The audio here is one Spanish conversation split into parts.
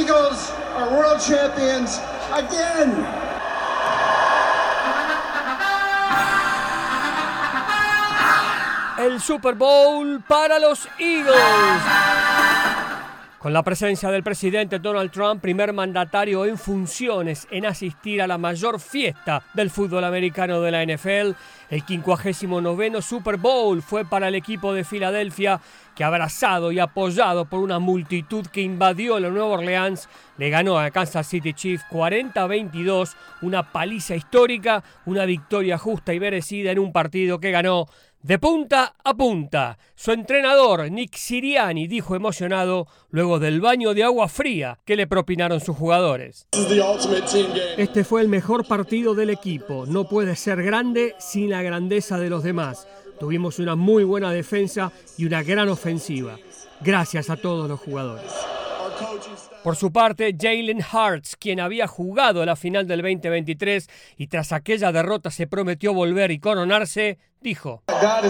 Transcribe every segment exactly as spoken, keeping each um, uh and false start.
Eagles are world champions again. El Super Bowl para los Eagles. Con la presencia del presidente Donald Trump, primer mandatario en funciones en asistir a la mayor fiesta del fútbol americano de la N F L, el quincuagésimo noveno Super Bowl fue para el equipo de Filadelfia, que abrazado y apoyado por una multitud que invadió la Nueva Orleans, le ganó a Kansas City Chiefs cuarenta a veintidós, una paliza histórica, una victoria justa y merecida en un partido que ganó de punta a punta. Su entrenador, Nick Sirianni, dijo emocionado luego del baño de agua fría que le propinaron sus jugadores. Este fue el mejor partido del equipo. No puede ser grande sin la grandeza de los demás. Tuvimos una muy buena defensa y una gran ofensiva. Gracias a todos los jugadores. Por su parte, Jalen Hurts, quien había jugado la final del veinte veintitrés y tras aquella derrota se prometió volver y coronarse, dijo: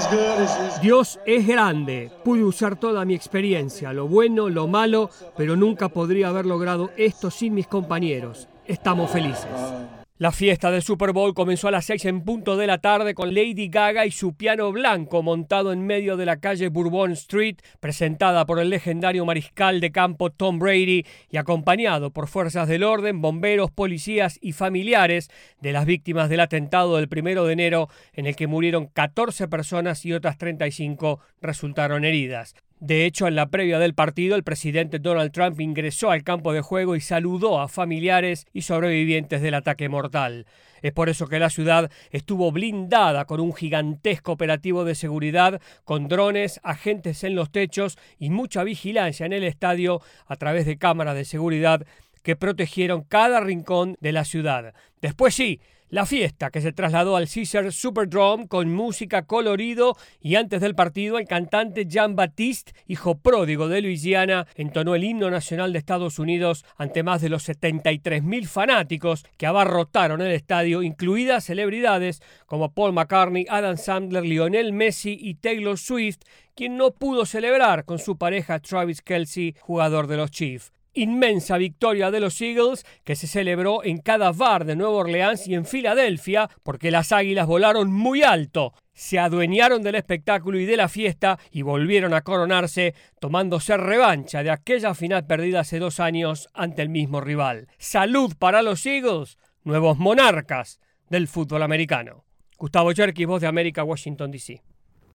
Dios es grande, pude usar toda mi experiencia, lo bueno, lo malo, pero nunca podría haber logrado esto sin mis compañeros. Estamos felices. La fiesta del Super Bowl comenzó a las seis en punto de la tarde con Lady Gaga y su piano blanco montado en medio de la calle Bourbon Street, presentada por el legendario mariscal de campo Tom Brady y acompañado por fuerzas del orden, bomberos, policías y familiares de las víctimas del atentado del primero de enero, en el que murieron catorce personas y otras treinta y cinco resultaron heridas. De hecho, en la previa del partido, el presidente Donald Trump ingresó al campo de juego y saludó a familiares y sobrevivientes del ataque mortal. Es por eso que la ciudad estuvo blindada con un gigantesco operativo de seguridad, con drones, agentes en los techos y mucha vigilancia en el estadio a través de cámaras de seguridad que protegieron cada rincón de la ciudad. Después sí, la fiesta, que se trasladó al Caesars Superdome con música, colorido, y antes del partido el cantante Jean-Baptiste, hijo pródigo de Luisiana, entonó el himno nacional de Estados Unidos ante más de los setenta y tres mil fanáticos que abarrotaron el estadio, incluidas celebridades como Paul McCartney, Adam Sandler, Lionel Messi y Taylor Swift, quien no pudo celebrar con su pareja Travis Kelce, jugador de los Chiefs. Inmensa victoria de los Eagles que se celebró en cada bar de Nueva Orleans y en Filadelfia porque las águilas volaron muy alto, se adueñaron del espectáculo y de la fiesta y volvieron a coronarse tomándose revancha de aquella final perdida hace dos años ante el mismo rival. ¡Salud para los Eagles, nuevos monarcas del fútbol americano! Gustavo Cherkis, Voz de América, Washington, D C